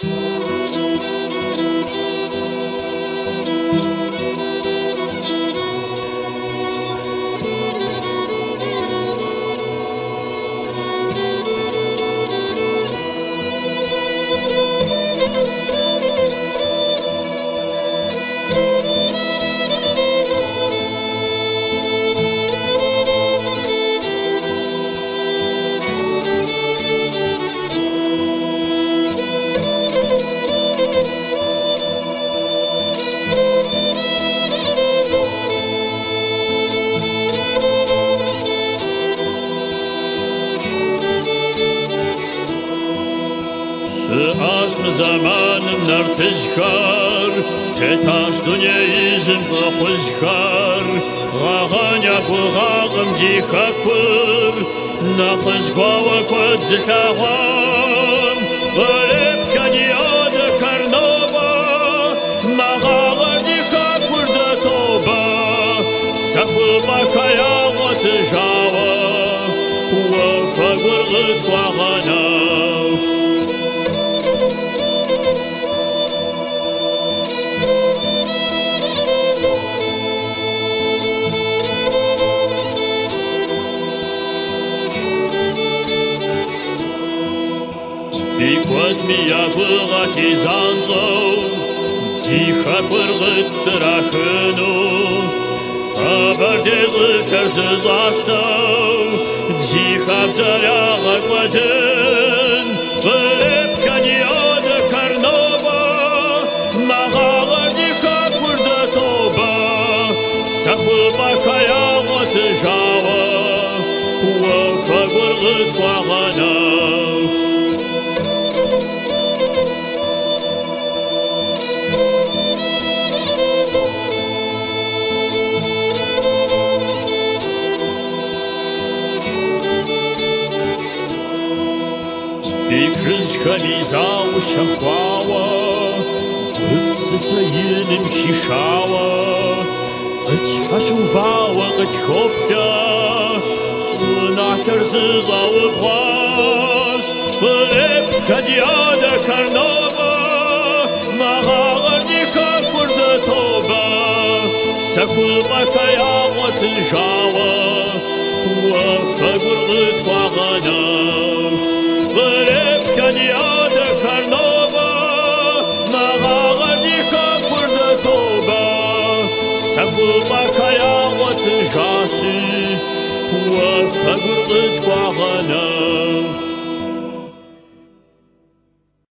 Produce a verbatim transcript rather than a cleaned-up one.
أصل زمان نرتجكر كتاش دنيا يزن بخزكر غاغانيا بغاغم ديكاكر نخز قواك ودزكاغم غريب كان ياد كرنوبا مغاغر ديكاكر دتوبا سفبا كيا وتجاوى وفقر غد قواغانا Биквадми я богати занзо, тихо пыргыт трахыну, абардезы кырсы застау, тихо бзаряга квадын, бырып каньода карноба, мағағыр диха курда тоба, сахыба каяға тыжава, уафа гургыт квағана. Бикрызками заушахвала, быпсысайыным хишала, ычхашувала гытхопя, сунахерзы зауыпвас, бырып кадьяда карноба, мағағыр диха курда тоба, сакулба каяға тыжава, уафа гургыт қағана. غريب كان ياد كرنوبا مغاغر ديكا كرد توبا سبوبا كيا وتجاسي وفقر قد قواغنا